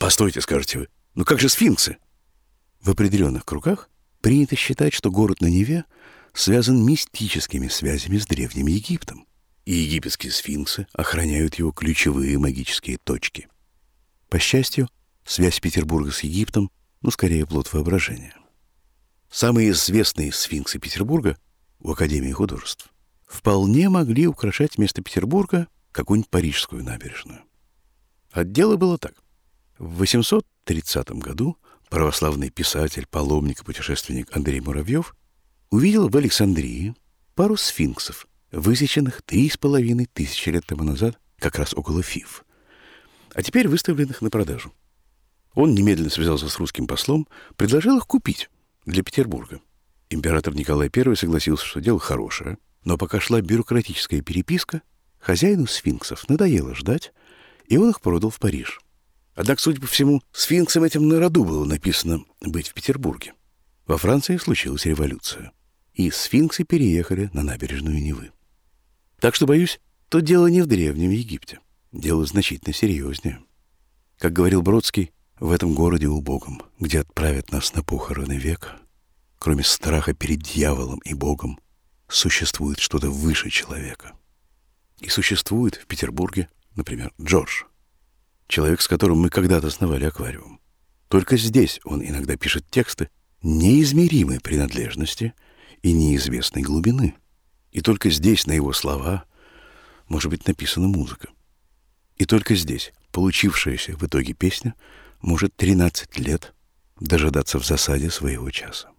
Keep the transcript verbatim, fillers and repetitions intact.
Постойте, скажете вы, ну как же сфинксы? В определенных кругах принято считать, что город на Неве связан мистическими связями с Древним Египтом, и египетские сфинксы охраняют его ключевые магические точки. По счастью, связь Петербурга с Египтом, ну, скорее, плод воображения. Самые известные сфинксы Петербурга у Академии художеств вполне могли украшать вместо Петербурга какую-нибудь парижскую набережную. А дело было так. В восемьсот тридцатом году православный писатель, паломник и путешественник Андрей Муравьев увидел в Александрии пару сфинксов, высеченных три с половиной тысячи лет тому назад, как раз около Фив, а теперь выставленных на продажу. Он немедленно связался с русским послом, предложил их купить для Петербурга. Император Николай Первый согласился, что дело хорошее, но пока шла бюрократическая переписка, хозяину сфинксов надоело ждать, и он их продал в Париж. Однако, судя по всему, сфинксам этим на роду было написано быть в Петербурге. Во Франции случилась революция, и сфинксы переехали на набережную Невы. Так что, боюсь, то дело не в Древнем Египте. Дело значительно серьезнее. Как говорил Бродский, в этом городе убогом, где отправят нас на похороны века, кроме страха перед дьяволом и Богом, существует что-то выше человека. И существует в Петербурге, например, Джордж, человек, с которым мы когда-то основали аквариум. Только здесь он иногда пишет тексты неизмеримой принадлежности и неизвестной глубины. И только здесь на его слова может быть написана музыка. И только здесь получившаяся в итоге песня может тринадцать лет дожидаться в засаде своего часа.